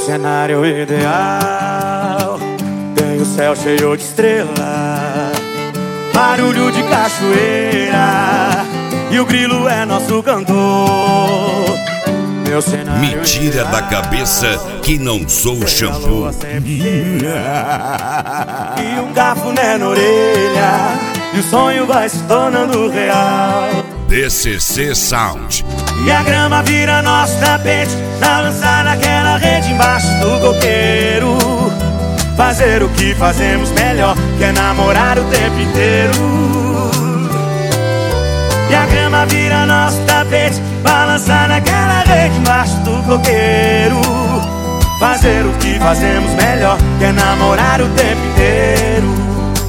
cenário ideal tem o céu cheio de estrela, barulho de cachoeira e o grilo é nosso cantor. Meu cenário Me tira da cabeça que não sou shampoo. E um cafuné na orelha e o sonho vai se tornando real. DCC Sound. E a grama vira nosso tapete pra lançar naquela rede embaixo do coqueiro. Fazer o que fazemos melhor, que é namorar o tempo inteiro. E a grama vira nosso tapete pra lançar naquela rede embaixo do coqueiro. Fazer o que fazemos melhor, que é namorar o tempo inteiro.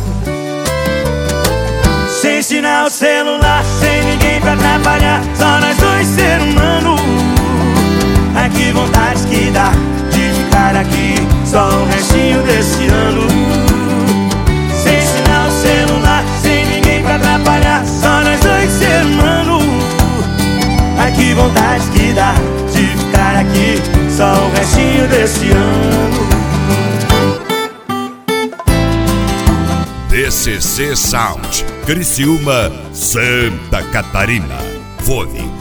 Sem sinal celular, sem ninguém pra atrapalhar, só nós dois ser humano. Ai que vontade que dá de ficar aqui, só o restinho desse ano. Sem sinal celular, sem ninguém pra atrapalhar, só nós dois ser humano. Ai que vontade que dá de ficar aqui, só o restinho desse ano. DCC Sound, Criciúma, Santa Catarina. Fone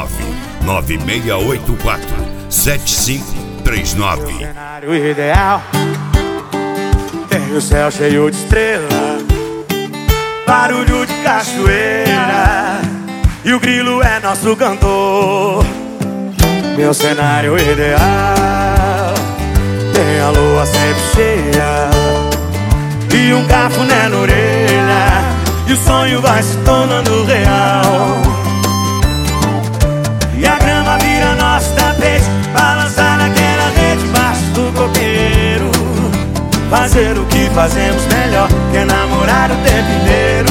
99684-7539. Cenário ideal tem o céu cheio de estrela, barulho de cachoeira e o grilo é nosso cantor. Meu cenário ideal tem a lua sempre cheia e um cafuné na orelha e o sonho vai se tornando real. E a grama vira nosso tapete pra lançar naquela rede embaixo do coqueiro. Fazer o que fazemos melhor, que é namorar o tempo inteiro.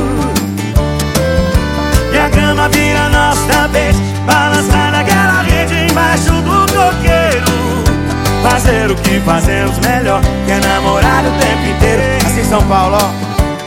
E a grama vira nosso tapete pra lançar naquela rede embaixo do coqueiro. Fazer o que fazemos melhor, que é namorar o tempo inteiro. Assim São Paulo, ó.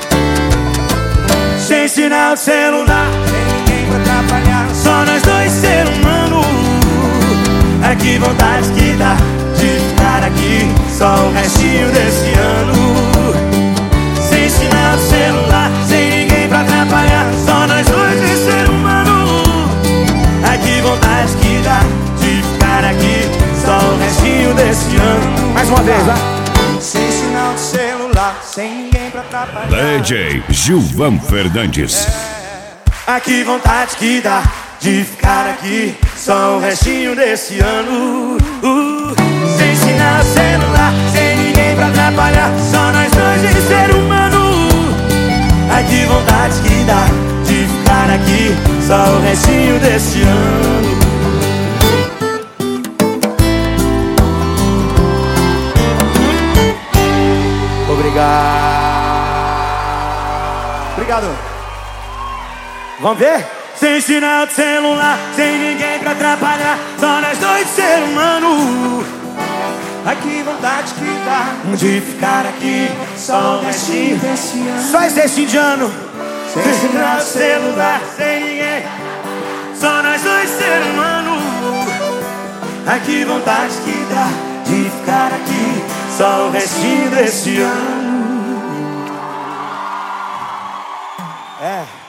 Sem sinal de celular, sem ninguém pra atrapalhar, só nós dois ser humano. Ai que vontade que dá de ficar aqui, só o restinho desse ano. Sem sinal de celular, sem ninguém pra atrapalhar, só nós dois ser humano. Ai que vontade que dá de ficar aqui, só o restinho desse ano. Mais uma vez, vai. Sem sinal de celular, sem ninguém pra atrapalhar. DJ Gilvan Fernandes. Ai que vontade que dá de ficar aqui, só o restinho desse ano. Sem sinal de celular, sem ninguém pra atrapalhar, só nós dois de ser humano. Ai que vontade que dá de ficar aqui, só o restinho desse ano. Obrigado. Vamos ver? Sem sinal de celular, sem ninguém pra atrapalhar, só nós dois ser humano. Ai que vontade que dá de ficar aqui, só o restinho desse ano. Só esse restinho de ano. Sem sinal de celular, sem ninguém, só nós dois ser humano. Ai que vontade que dá de ficar aqui, só o restinho desse ano. É.